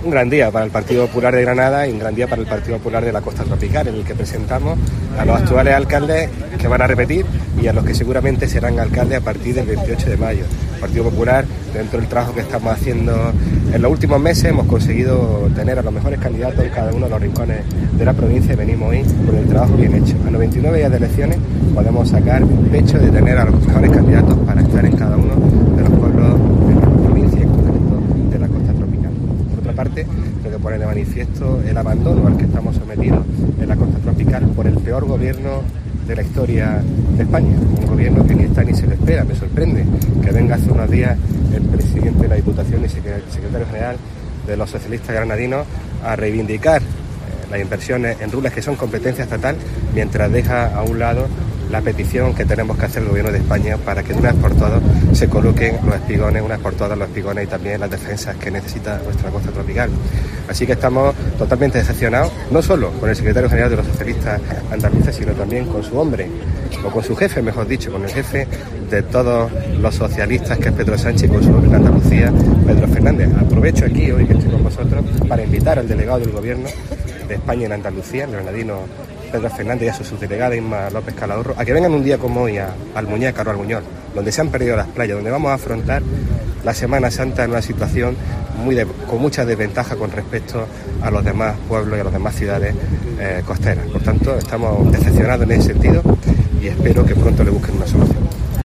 Un gran día para el Partido Popular de Granada y un gran día para el Partido Popular de la Costa Tropical, en el que presentamos a los actuales alcaldes que van a repetir y a los que seguramente serán alcaldes a partir del 28 de mayo. El Partido Popular, dentro del trabajo que estamos haciendo en los últimos meses, hemos conseguido tener a los mejores candidatos en cada uno de los rincones de la provincia y venimos hoy con el trabajo bien hecho. A 99 días de elecciones podemos sacar pecho de tener a los mejores candidatos para estar en cada uno de los pueblos de la provincia y en concreto de la Costa Tropical. Por otra parte, tengo que poner de manifiesto el abandono al que estamos sometidos en la Costa Tropical por el peor gobierno de la historia de España, un gobierno que ni está ni se le espera. Me sorprende que venga hace unos días el presidente de la Diputación y secretario general de los socialistas granadinos a reivindicar las inversiones en rulas que son competencia estatal, mientras deja a un lado la petición que tenemos que hacer el gobierno de España para que de una vez por todas se coloquen los espigones, una vez por todas los espigones y también las defensas que necesita nuestra costa tropical. Así que estamos totalmente decepcionados, no solo con el secretario general de los socialistas andaluces, sino también con su hombre, o con su jefe, mejor dicho, con el jefe de todos los socialistas, que es Pedro Sánchez, y con su hombre en Andalucía, Pedro Fernández. Aprovecho aquí, hoy que estoy con vosotros, para invitar al delegado del gobierno de España en Andalucía, el granadino Pedro Fernández, y a su subdelegada Inma López Calahorro, a que vengan un día como hoy a Almuñécar o Albuñol, donde se han perdido las playas, donde vamos a afrontar la Semana Santa en una situación con mucha desventaja con respecto a los demás pueblos y a las demás ciudades costeras. Por tanto, estamos decepcionados en ese sentido y espero que pronto le busquen una solución.